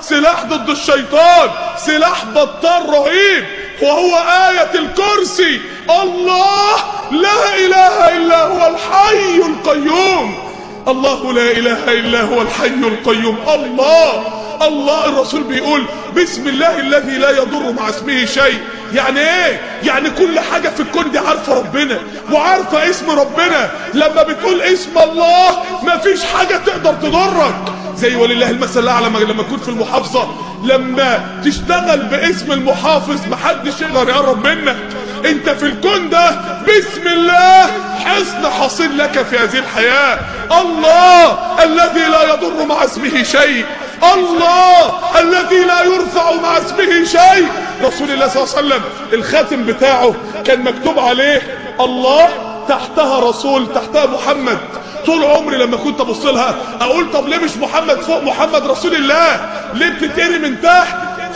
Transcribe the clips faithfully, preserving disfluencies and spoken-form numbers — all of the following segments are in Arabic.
سلاح ضد الشيطان، سلاح بطال رهيب، وهو آية الكرسي. الله لا إله إلا هو الحي القيوم. الله لا إله إلا هو الحي القيوم. الله الله الرسول بيقول بسم الله الذي لا يضر مع اسمه شيء. يعني ايه؟ يعني كل حاجة في الكون دي عارفة ربنا وعارفة اسم ربنا. لما بتقول اسم الله مفيش حاجة تقدر تضرك. زي ولله المثل الاعلى لما تكون في المحافظة، لما تشتغل باسم المحافظ محدش يقدر يقرب منك. انت في الكون ده بسم الله حصن حصين لك في هذه الحياة. الله الذي لا يضر مع اسمه شيء، الله الذي لا يرفع مع اسمه شيء. رسول الله صلى الله عليه وسلم الخاتم بتاعه كان مكتوب عليه الله، تحتها رسول، تحتها محمد. طول عمري لما كنت ابص لها اقول طب ليه مش محمد فوق محمد رسول الله؟ ليه بتتقري من تحت؟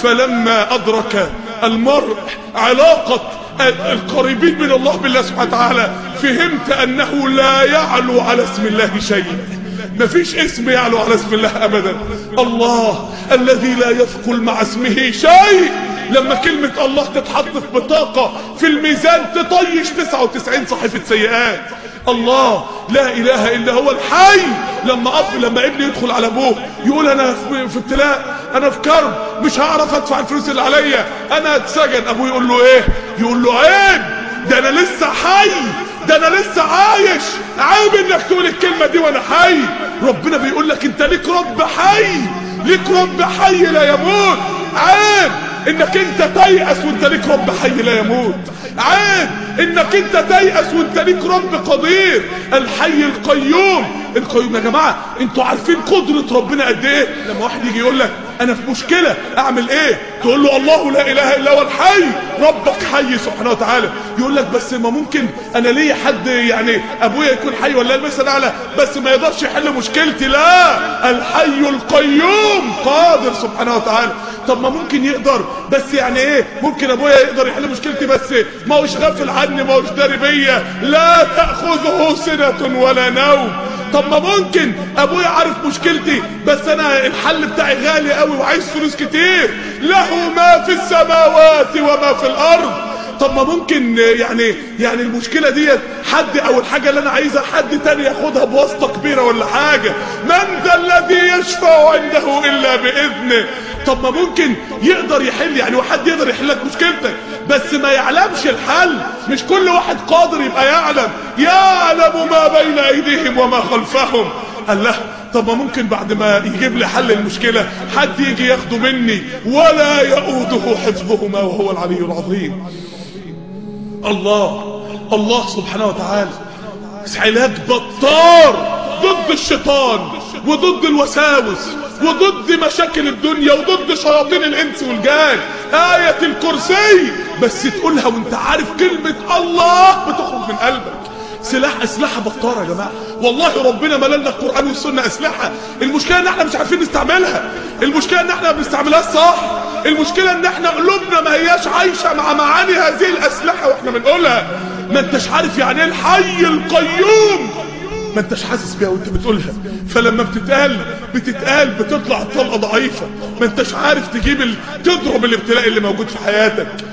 فلما ادرك المرء علاقة القريبين من الله بالله سبحانه وتعالى فهمت انه لا يعلو على اسم الله شيء. مفيش اسم يعلو على اسم الله ابدا. الله الذي لا يثقل مع اسمه شيء. لما كلمة الله تتحط في بطاقة في الميزان تطيش تسعة وتسعين صحيفة سيئات. الله لا اله الا هو الحي. لما اب لما ابني يدخل على ابوه يقول انا في ابتلاء، انا في كرب، مش هعرف ادفع الفلوس اللي عليا، انا اتسجن، ابوه يقول له ايه؟ يقول له عيب، ده انا لسه حي، ده انا لسه عايش، عيب انك تقول الكلمة دي وانا حي. ربنا بيقول لك انت ليك رب حي، ليك رب حي لا يموت. عيب انك انت تيأس وانت ليك رب حي لا يموت. عيب انك انت تيأس وانت ليك رب قدير الحي القيوم. القيوم يا جماعة انتوا عارفين قدرة ربنا قد ايه؟ لما واحد يجي يقول لك انا في مشكلة اعمل ايه؟ تقول له الله لا اله الا هو الحي، ربك حي سبحانه وتعالى. يقول لك بس ما ممكن انا ليا حد يعني ابويا يكون حي ولا المثل اعلى بس ما يقدرش يحل مشكلتي. لا، الحي القيوم قادر سبحانه وتعالى. طب ما ممكن يقدر بس يعني ايه؟ ممكن ابويا يقدر يحل مشكلتي بس ما هوش غافل عني، ما هوش داري بيا، لا تأخذه سنة ولا نوم. طب ما ممكن ابويا عارف مشكلتي بس انا الحل بتاعي غالي قوي وعايز فلوس كتير، له ما في السماوات وما في الارض. طب ما ممكن يعني يعني المشكلة ديت حد او الحاجة اللي انا عايزها حد تاني ياخدها بواسطة كبيرة ولا حاجة. من ذا الذي يشفع عنده الا باذنه. طب ما ممكن يقدر يحل، يعني واحد يقدر يحل لك مشكلتك بس ما يعلمش الحل. مش كل واحد قادر يبقى يعلم، يعلم ما بين ايديهم وما خلفهم. الله، طب ما ممكن بعد ما يجيب لي حل المشكلة حد يجي ياخده مني ولا يؤوده حفظهما وهو العلي العظيم. الله الله سبحانه وتعالى علاج بطار ضد الشيطان وضد الوساوس وضد مشاكل الدنيا وضد شياطين الانس والجان. آية الكرسي بس تقولها وانت عارف كلمة الله بتخرج من قلبك. سلاح اسلحة بطارة يا جماعة، والله ربنا مللنا القرآن والسنة اسلحة. المشكلة ان احنا مش عارفين نستعملها، المشكلة ان احنا ما بنستعملهاش صح، المشكلة ان احنا قلوبنا ما هياش عايشة مع معاني هذه الاسلحة واحنا بنقولها. ما انتش عارف يعني ايه الحي القيوم، ما انتش حاسس بيها وانت بتقولها، فلما بتتقال بتتقال بتطلع الطلقة ضعيفة. ما انتش عارف تجيب ال... تضرب الابتلاء اللي موجود في حياتك.